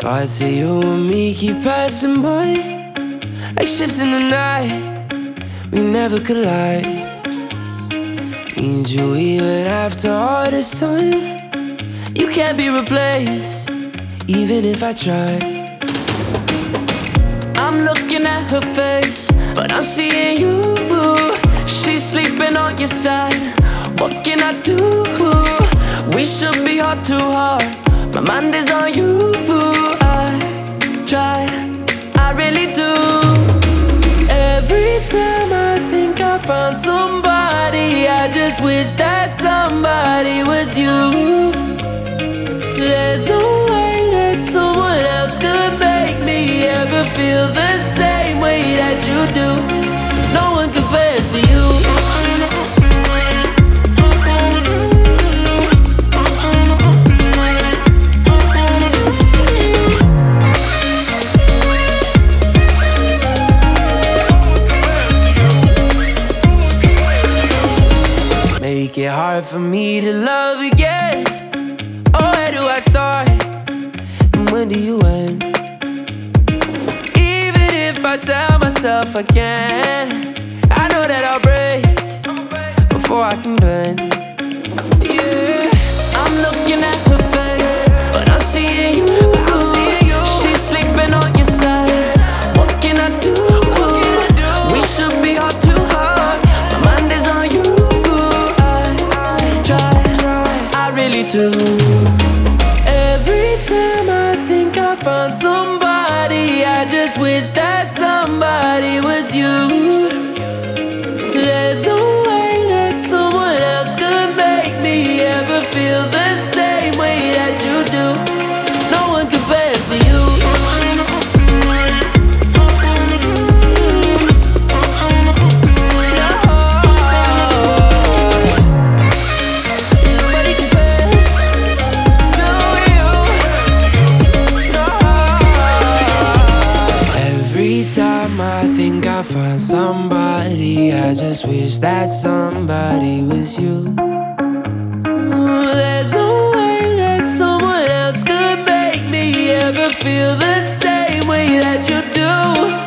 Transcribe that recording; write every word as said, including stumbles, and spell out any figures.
Thoughts of you and me keep passing by, like ships in the night, we never collide. Need you even after all this time. You can't be replaced, even if I try. I'm looking at her face, but I'm seeing you. She's sleeping on your side, what can I do? We should be heart to heart, my mind is on you. I try, I really do. Every time I think I found somebody, I just wish that somebody was you. There's no way that someone else could make me ever feel the same way that you do. No one compares to you. Make it hard for me to love again. Oh, where do I start? And when do you end? Even if I tell myself I can, I know that I'll break before I can bend. Yeah, I'm looking at her face, but I'm seeing you. She's sleeping on your side, what can I do? We should be heart to heart, my mind is on you. Do. Every time I think I found somebody, I just wish that somebody was you. There's no way that someone else could make me ever feel the same way that you do. No one compares to you. I think I found somebody, I just wish that somebody was you. Ooh, there's no way that someone else could make me ever feel the same way that you do.